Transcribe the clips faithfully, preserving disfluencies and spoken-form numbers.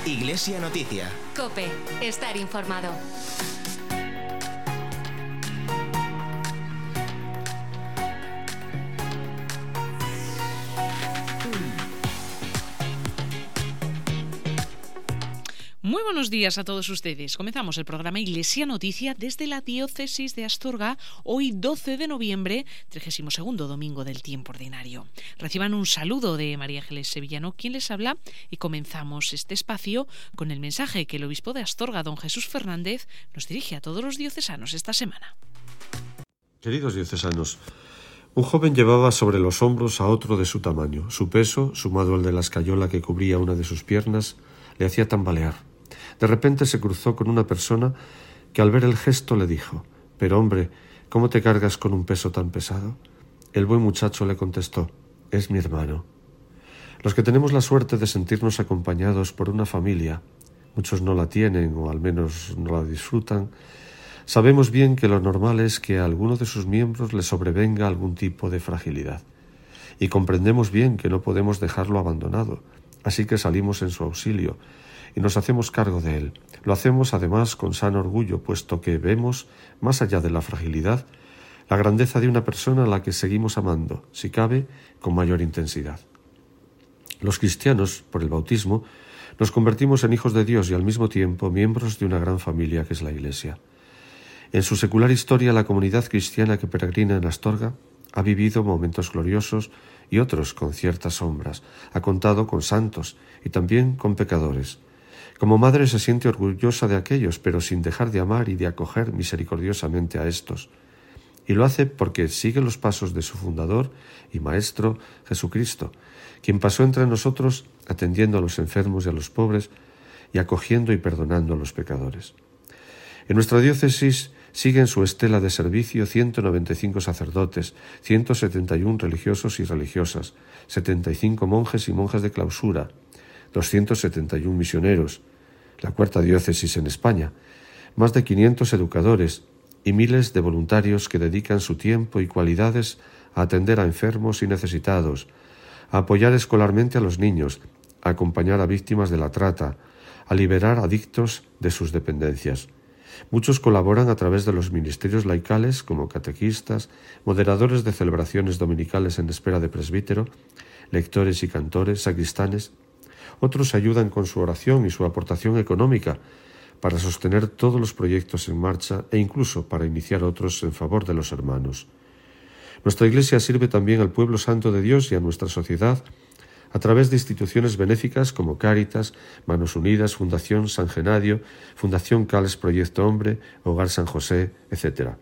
Iglesia Noticia. COPE. Estar informado. Muy buenos días a todos ustedes. Comenzamos el programa Iglesia Noticia desde la Diócesis de Astorga, hoy doce de noviembre, trigésimo segundo domingo del tiempo ordinario. Reciban un saludo de María Ángeles Sevillano, quien les habla, y comenzamos este espacio con el mensaje que el obispo de Astorga, don Jesús Fernández, nos dirige a todos los diocesanos esta semana. Queridos diocesanos, un joven llevaba sobre los hombros a otro de su tamaño. Su peso, sumado al de la escayola que cubría una de sus piernas, le hacía tambalear. De repente se cruzó con una persona que al ver el gesto le dijo: «Pero hombre, ¿cómo te cargas con un peso tan pesado?». El buen muchacho le contestó: «Es mi hermano». Los que tenemos la suerte de sentirnos acompañados por una familia, muchos no la tienen o al menos no la disfrutan, sabemos bien que lo normal es que a alguno de sus miembros le sobrevenga algún tipo de fragilidad. Y comprendemos bien que no podemos dejarlo abandonado, así que salimos en su auxilio y nos hacemos cargo de él. Lo hacemos además con sano orgullo, puesto que vemos, más allá de la fragilidad, la grandeza de una persona a la que seguimos amando, si cabe, con mayor intensidad. Los cristianos, por el bautismo, nos convertimos en hijos de Dios y al mismo tiempo miembros de una gran familia que es la Iglesia. En su secular historia, la comunidad cristiana que peregrina en Astorga ha vivido momentos gloriosos y otros con ciertas sombras, ha contado con santos y también con pecadores. Como madre se siente orgullosa de aquellos, pero sin dejar de amar y de acoger misericordiosamente a estos. Y lo hace porque sigue los pasos de su fundador y maestro, Jesucristo, quien pasó entre nosotros atendiendo a los enfermos y a los pobres y acogiendo y perdonando a los pecadores. En nuestra diócesis siguen su estela de servicio ciento noventa y cinco sacerdotes, ciento setenta y uno religiosos y religiosas, setenta y cinco monjes y monjas de clausura, doscientos setenta y uno misioneros, la cuarta diócesis en España, más de quinientos educadores y miles de voluntarios que dedican su tiempo y cualidades a atender a enfermos y necesitados, a apoyar escolarmente a los niños, a acompañar a víctimas de la trata, a liberar adictos de sus dependencias. Muchos colaboran a través de los ministerios laicales como catequistas, moderadores de celebraciones dominicales en espera de presbítero, lectores y cantores, sacristanes. Otros ayudan con su oración y su aportación económica para sostener todos los proyectos en marcha e incluso para iniciar otros en favor de los hermanos. Nuestra Iglesia sirve también al pueblo santo de Dios y a nuestra sociedad a través de instituciones benéficas como Cáritas, Manos Unidas, Fundación San Genadio, Fundación Cales Proyecto Hombre, Hogar San José, etcétera.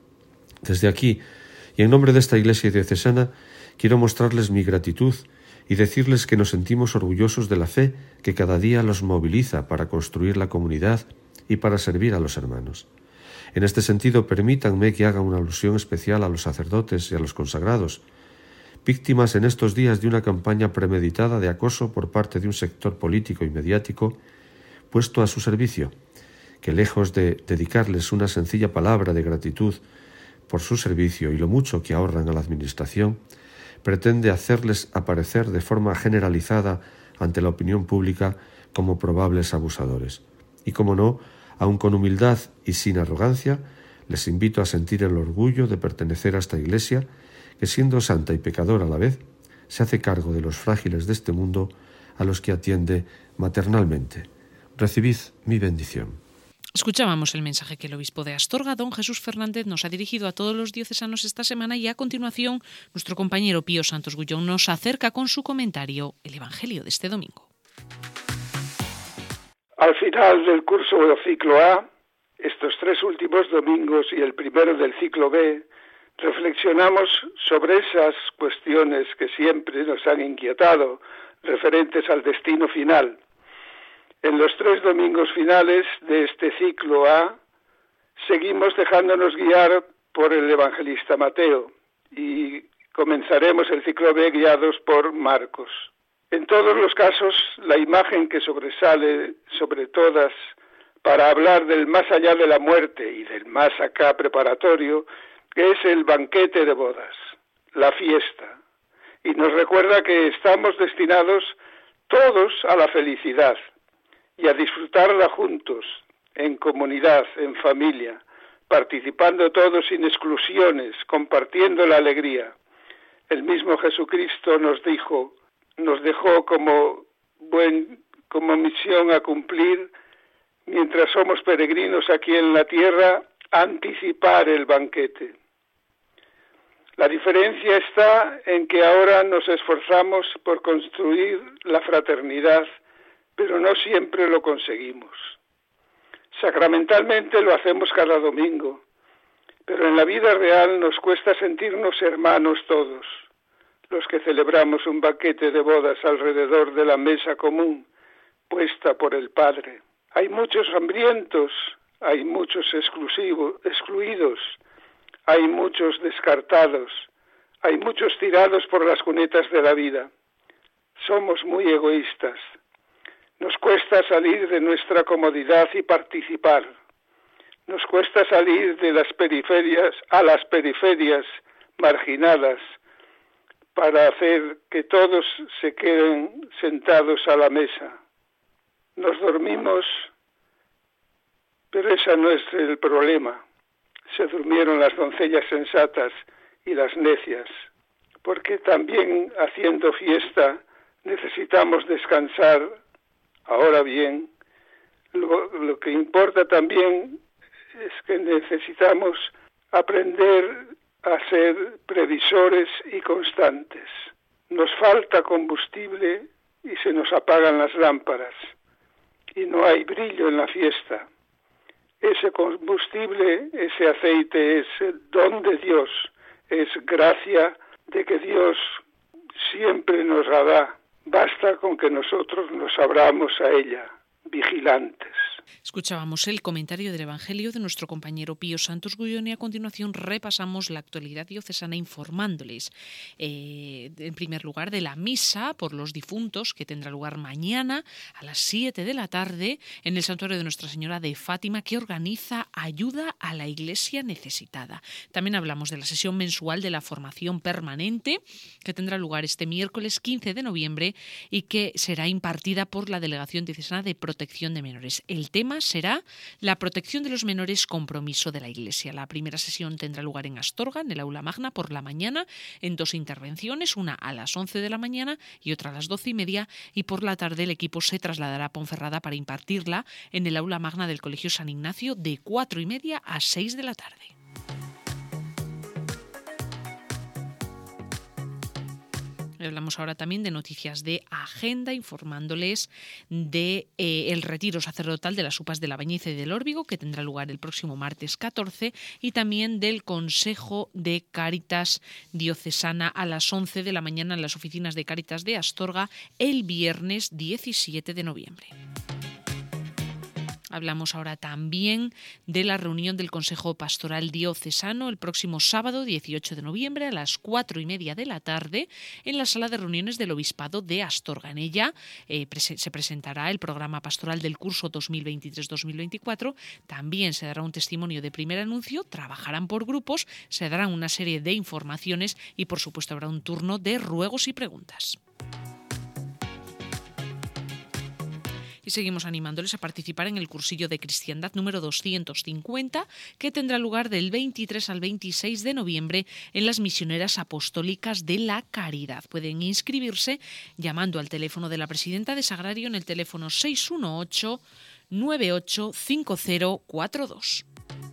Desde aquí, y en nombre de esta Iglesia diocesana, quiero mostrarles mi gratitud y decirles que nos sentimos orgullosos de la fe que cada día los moviliza para construir la comunidad y para servir a los hermanos. En este sentido, permítanme que haga una alusión especial a los sacerdotes y a los consagrados, víctimas en estos días de una campaña premeditada de acoso por parte de un sector político y mediático puesto a su servicio, que lejos de dedicarles una sencilla palabra de gratitud por su servicio y lo mucho que ahorran a la administración, pretende hacerles aparecer de forma generalizada ante la opinión pública como probables abusadores. Y como no, aun con humildad y sin arrogancia, les invito a sentir el orgullo de pertenecer a esta Iglesia que, siendo santa y pecadora a la vez, se hace cargo de los frágiles de este mundo a los que atiende maternalmente. Recibid mi bendición. Escuchábamos el mensaje que el obispo de Astorga, don Jesús Fernández, nos ha dirigido a todos los diocesanos esta semana y a continuación nuestro compañero Pío Santos Gullón nos acerca con su comentario el Evangelio de este domingo. Al final del curso del ciclo A, estos tres últimos domingos y el primero del ciclo B, reflexionamos sobre esas cuestiones que siempre nos han inquietado, referentes al destino final. En los tres domingos finales de este ciclo A, seguimos dejándonos guiar por el evangelista Mateo y comenzaremos el ciclo B guiados por Marcos. En todos los casos, la imagen que sobresale sobre todas para hablar del más allá de la muerte y del más acá preparatorio es el banquete de bodas, la fiesta, y nos recuerda que estamos destinados todos a la felicidad y a disfrutarla juntos, en comunidad, en familia, participando todos sin exclusiones, compartiendo la alegría. El mismo Jesucristo nos dijo, nos dejó como buen, como misión a cumplir, mientras somos peregrinos aquí en la tierra, anticipar el banquete. La diferencia está en que ahora nos esforzamos por construir la fraternidad, pero no siempre lo conseguimos. Sacramentalmente lo hacemos cada domingo, pero en la vida real nos cuesta sentirnos hermanos todos, los que celebramos un banquete de bodas alrededor de la mesa común puesta por el Padre. Hay muchos hambrientos, hay muchos exclusivos, excluidos, hay muchos descartados, hay muchos tirados por las cunetas de la vida. Somos muy egoístas. Nos cuesta salir de nuestra comodidad y participar. Nos cuesta salir de las periferias a las periferias marginadas para hacer que todos se queden sentados a la mesa. Nos dormimos, pero ese no es el problema. Se durmieron las doncellas sensatas y las necias, porque también haciendo fiesta necesitamos descansar. Ahora bien, lo, lo que importa también es que necesitamos aprender a ser previsores y constantes. Nos falta combustible y se nos apagan las lámparas y no hay brillo en la fiesta. Ese combustible, ese aceite es el don de Dios, es gracia de que Dios siempre nos la da. Basta con que nosotros nos abramos a ella, vigilantes. Escuchábamos el comentario del Evangelio de nuestro compañero Pío Santos Gullón y a continuación repasamos la actualidad diocesana informándoles, eh, en primer lugar, de la misa por los difuntos que tendrá lugar mañana a las siete de la tarde en el Santuario de Nuestra Señora de Fátima, que organiza Ayuda a la Iglesia Necesitada. También hablamos de la sesión mensual de la formación permanente que tendrá lugar este miércoles quince de noviembre y que será impartida por la Delegación Diocesana de Protección de Menores. El tema será la protección de los menores, compromiso de la Iglesia. La primera sesión tendrá lugar en Astorga, en el Aula Magna, por la mañana, en dos intervenciones, una a las once de la mañana y otra a las doce y media, y por la tarde el equipo se trasladará a Ponferrada para impartirla en el Aula Magna del Colegio San Ignacio de cuatro y media a seis de la tarde. Hablamos ahora también de noticias de agenda, informándoles de eh, el retiro sacerdotal de las UPAs de la Bañeza y del Órbigo, que tendrá lugar el próximo martes catorce, y también del Consejo de Cáritas Diocesana a las once de la mañana en las oficinas de Cáritas de Astorga el viernes diecisiete de noviembre. Hablamos ahora también de la reunión del Consejo Pastoral Diocesano el próximo sábado dieciocho de noviembre a las cuatro y media de la tarde en la sala de reuniones del Obispado de Astorga. En ella eh, prese- se presentará el programa pastoral del curso dos mil veintitrés dos mil veinticuatro. También se dará un testimonio de primer anuncio, trabajarán por grupos, se darán una serie de informaciones y por supuesto habrá un turno de ruegos y preguntas. Y seguimos animándoles a participar en el cursillo de cristiandad número doscientos cincuenta, que tendrá lugar del veintitrés al veintiséis de noviembre en las Misioneras Apostólicas de la Caridad. Pueden inscribirse llamando al teléfono de la presidenta de Sagrario en el teléfono seis uno ocho, nueve ocho cinco cero cuatro dos.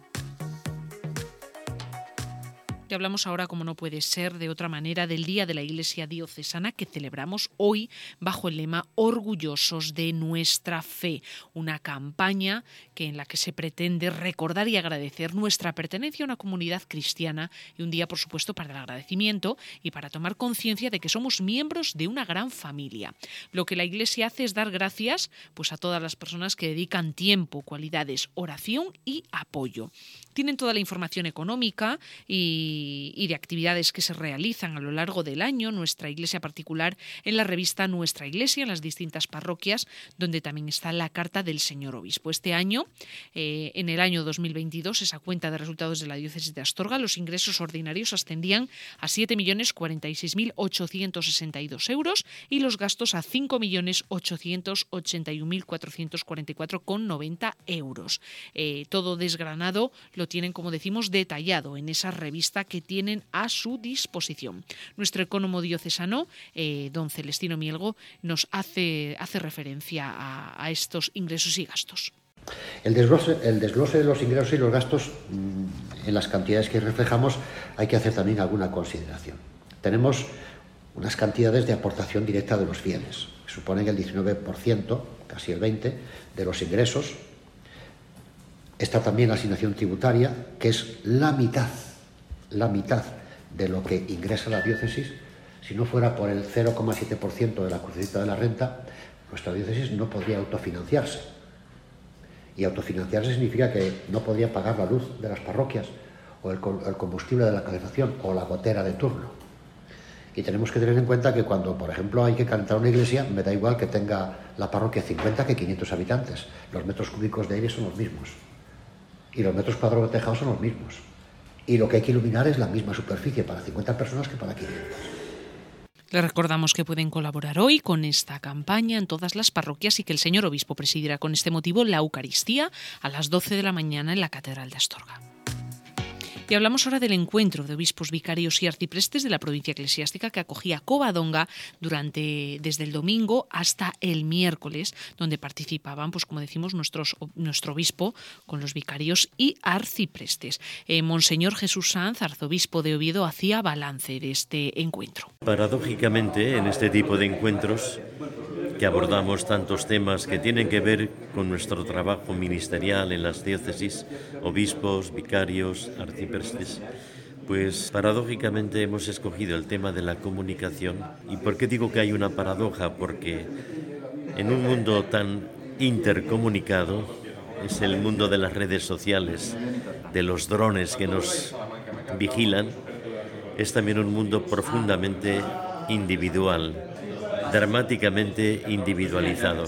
Y hablamos ahora, como no puede ser de otra manera, del Día de la Iglesia Diocesana que celebramos hoy bajo el lema Orgullosos de nuestra fe, una campaña que en la que se pretende recordar y agradecer nuestra pertenencia a una comunidad cristiana y un día, por supuesto, para el agradecimiento y para tomar conciencia de que somos miembros de una gran familia. Lo que la Iglesia hace es dar gracias pues, a todas las personas que dedican tiempo, cualidades, oración y apoyo. Tienen toda la información económica y y, y de actividades que se realizan a lo largo del año, nuestra iglesia particular, en la revista Nuestra Iglesia, en las distintas parroquias, donde también está la carta del señor obispo. Este año, eh, en el año dos mil veintidós, esa cuenta de resultados de la diócesis de Astorga, los ingresos ordinarios ascendían a siete millones cuarenta y seis mil ochocientos sesenta y dos euros y los gastos a cinco millones ochocientos ochenta y un mil cuatrocientos cuarenta y cuatro con noventa euros. Eh, todo desgranado lo tienen, como decimos, detallado en esa revista que tienen a su disposición. Nuestro ecónomo diocesano, eh, don Celestino Mielgo, nos hace, hace referencia a, a estos ingresos y gastos. El desglose, el desglose de los ingresos y los gastos, en las cantidades que reflejamos, hay que hacer también alguna consideración. Tenemos unas cantidades de aportación directa de los fieles, que suponen el diecinueve por ciento, casi el veinte por ciento, de los ingresos. Está también la asignación tributaria, que es la mitad, la mitad de lo que ingresa la diócesis. Si no fuera por el cero coma siete por ciento de la crucecita de la renta, nuestra diócesis no podría autofinanciarse. Y autofinanciarse significa que no podría pagar la luz de las parroquias, o el, el combustible de la calefacción, o la gotera de turno. Y tenemos que tener en cuenta que cuando, por ejemplo, hay que calentar una iglesia, me da igual que tenga la parroquia cincuenta que quinientos habitantes. Los metros cúbicos de aire son los mismos. Y los metros cuadrados de tejado son los mismos. Y lo que hay que iluminar es la misma superficie para cincuenta personas que para quinientas. Les recordamos que pueden colaborar hoy con esta campaña en todas las parroquias y que el señor obispo presidirá con este motivo la Eucaristía a las doce de la mañana en la Catedral de Astorga. Y hablamos ahora del encuentro de obispos, vicarios y arciprestes de la provincia eclesiástica que acogía Covadonga durante, desde el domingo hasta el miércoles, donde participaban, pues como decimos, nuestros, nuestro obispo con los vicarios y arciprestes. Eh, Monseñor Jesús Sanz, arzobispo de Oviedo, hacía balance de este encuentro. Paradójicamente, en este tipo de encuentros que abordamos tantos temas que tienen que ver con nuestro trabajo ministerial en las diócesis, obispos, vicarios, arciprestes, pues paradójicamente hemos escogido el tema de la comunicación. ¿Y por qué digo que hay una paradoja? Porque en un mundo tan intercomunicado, es el mundo de las redes sociales, de los drones que nos vigilan, es también un mundo profundamente individual, dramáticamente individualizado.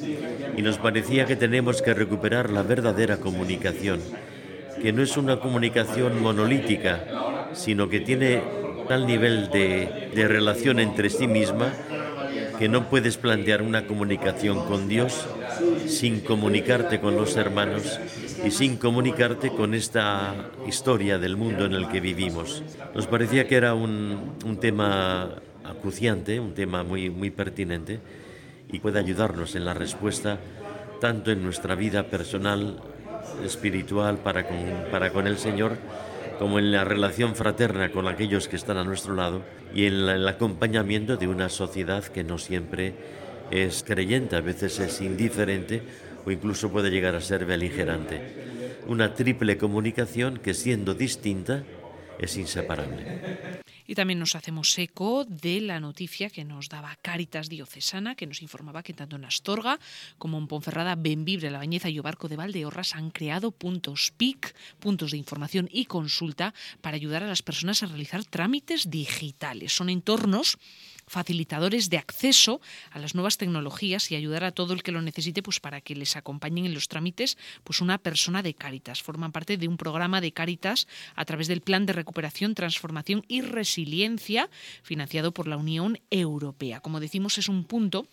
Y nos parecía que tenemos que recuperar la verdadera comunicación, que no es una comunicación monolítica, sino que tiene tal nivel de, de relación entre sí misma que no puedes plantear una comunicación con Dios sin comunicarte con los hermanos y sin comunicarte con esta historia del mundo en el que vivimos. Nos parecía que era un, un tema acuciante, un tema muy, muy pertinente y puede ayudarnos en la respuesta tanto en nuestra vida personal, espiritual para con, para con el Señor, como en la relación fraterna con aquellos que están a nuestro lado y en la, el acompañamiento de una sociedad que no siempre es creyente, a veces es indiferente o incluso puede llegar a ser beligerante. Una triple comunicación que, siendo distinta, es inseparable. Y también nos hacemos eco de la noticia que nos daba Cáritas Diocesana, que nos informaba que tanto en Astorga como en Ponferrada, Bembibre, La Bañeza y Obarco de Valdeorras han creado puntos P I C, puntos de información y consulta para ayudar a las personas a realizar trámites digitales. Son entornos facilitadores de acceso a las nuevas tecnologías y ayudar a todo el que lo necesite, pues para que les acompañen en los trámites pues una persona de Cáritas. Forman parte de un programa de Cáritas a través del Plan de Recuperación, Transformación y Resiliencia financiado por la Unión Europea. Como decimos, es un punto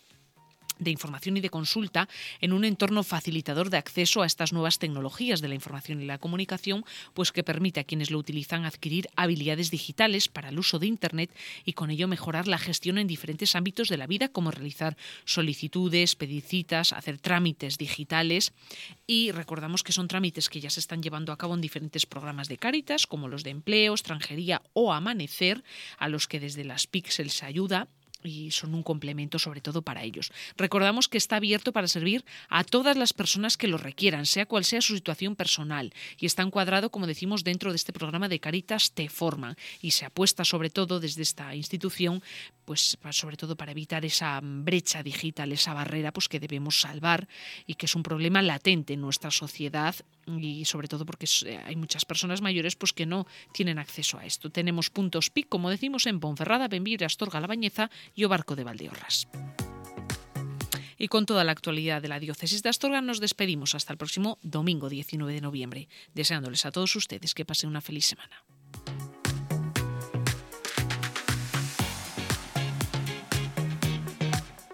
de información y de consulta en un entorno facilitador de acceso a estas nuevas tecnologías de la información y la comunicación, pues que permite a quienes lo utilizan adquirir habilidades digitales para el uso de Internet y con ello mejorar la gestión en diferentes ámbitos de la vida, como realizar solicitudes, pedir citas, hacer trámites digitales. Y recordamos que son trámites que ya se están llevando a cabo en diferentes programas de Cáritas, como los de empleo, extranjería o amanecer, a los que desde las P I C se les ayuda y son un complemento sobre todo para ellos. Recordamos que está abierto para servir a todas las personas que lo requieran, sea cual sea su situación personal, y está encuadrado, como decimos, dentro de este programa de Cáritas Te Forman, y se apuesta sobre todo desde esta institución pues sobre todo para evitar esa brecha digital, esa barrera pues que debemos salvar y que es un problema latente en nuestra sociedad y sobre todo porque hay muchas personas mayores pues que no tienen acceso a esto. Tenemos puntos P I C, como decimos, en Ponferrada, Benvibre, Astorga, La Bañeza y o Barco de Valdeorras. Y con toda la actualidad de la diócesis de Astorga nos despedimos hasta el próximo domingo diecinueve de noviembre, deseándoles a todos ustedes que pasen una feliz semana.